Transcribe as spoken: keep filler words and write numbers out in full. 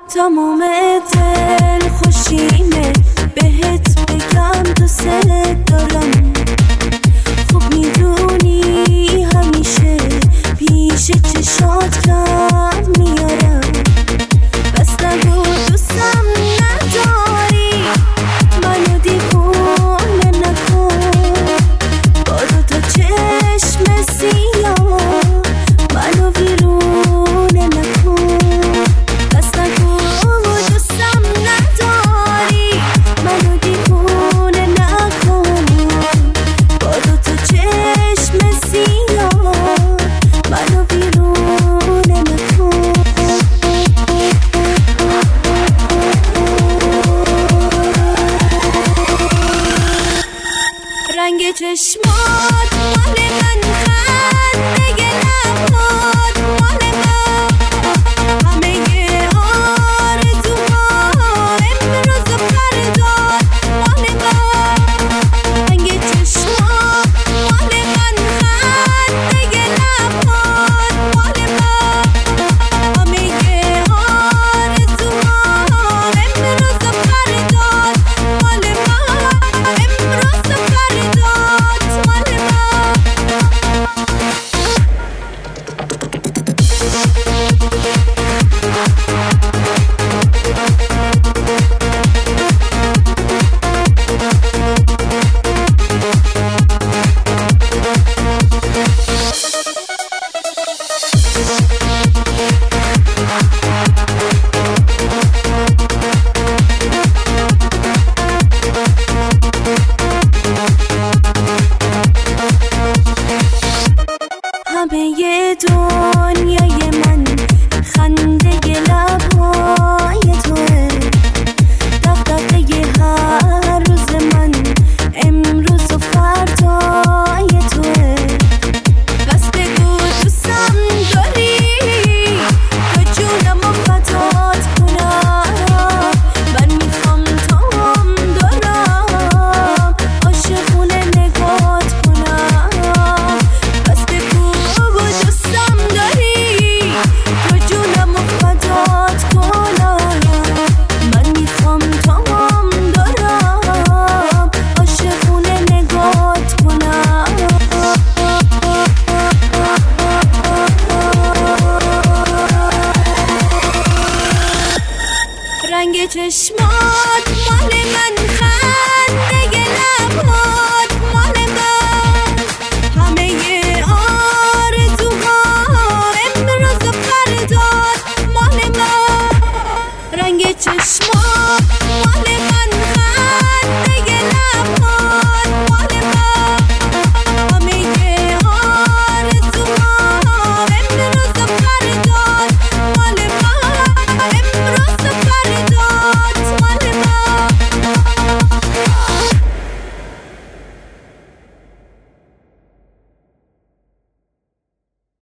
تمام دل خوشیمه بهت بگم دوست دارم. خوب میدونی همیشه پیش چشات کم میارم. بس نگو دوستم نداری، منو دیوونه نکن. با دوتا چشم سیاه منو ویرونه نکن. بس نگو دوستم نداری، منو دیوونه نکن. با دوتا چشم سیاه منو ویرونه نکن. رنگ چشمات مال من، خنده لبات مال من. همه آرزوها امروز و فردا مال من. رنگ چشمات مال من، خنده لبات مال من. همه آرزوها امروز و فردا مال من. امروز و فردا مال من. همه دنیای من خنده لبهای توه. دغدغه هر روز من امروز و فردای توه. بس بگو دوستم داری، تو جونم و فدات کنم. من میخوام تام دارم عاشقونه نگات کنم. بس بگو دوستم داری، تو جونم و فدات کنم. من میخوام تام دارم عاشقونه نگات کنم. رنگ چشمات